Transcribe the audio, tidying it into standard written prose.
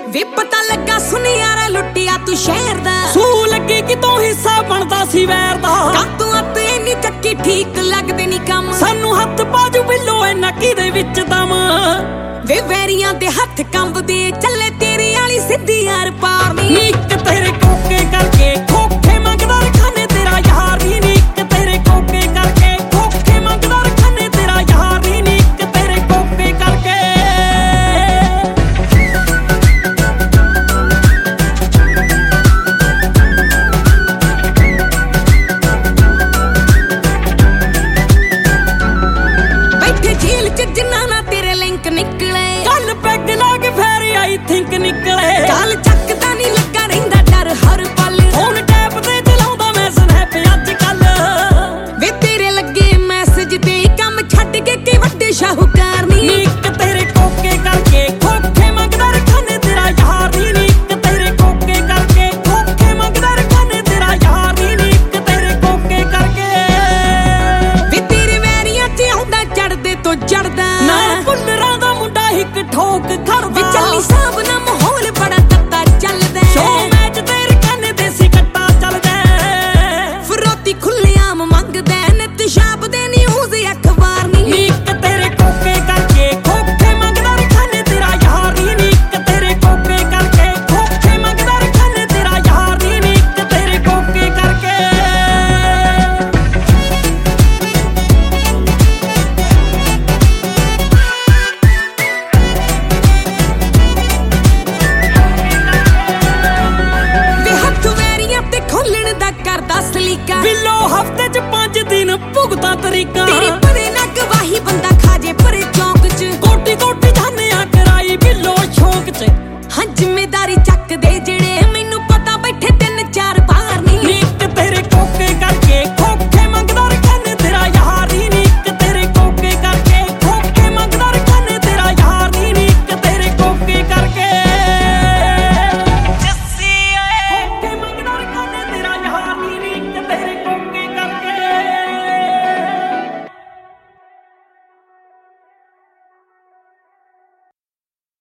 ਵੇ ਪਤਾ ਲੱਗਾ ਸੁਨਿਆਰਾ ਲੁੱਟਿਆ ਤੂੰ ਸ਼ਹਿਰ ਦਾ। ਸੂ ਲੱਗੀ ਕਿ ਤੂੰ ਹਿੱਸਾ ਬਣਦਾ ਸੀ ਵੈਰ ਦਾ। ਕਾਤੋਂ ਅਤੇ ਇੰਨੀ ਚੱਕੀ ਠੀਕ ਲੱਗਦੇ ਨੀ ਕੰਮ। ਸਾਨੂੰ ਹੱਥ ਬਾਜੂ ਬਿੱਲੋ ਐ ਨੱਕੀ ਦੇ ਵਿੱਚ ਦਮ। ਵੇ ਵੈਰੀਆਂ ਦੇ ਹੱਥ ਕੰਬਦੇ ਚੱਲੇ ਤੇਰੇ ਵਾਲੀ ਸਿੱਧੀ ਯਾਰ ਪਾਰ ਨੀ। ਇੱਕ ਤੇਰੇ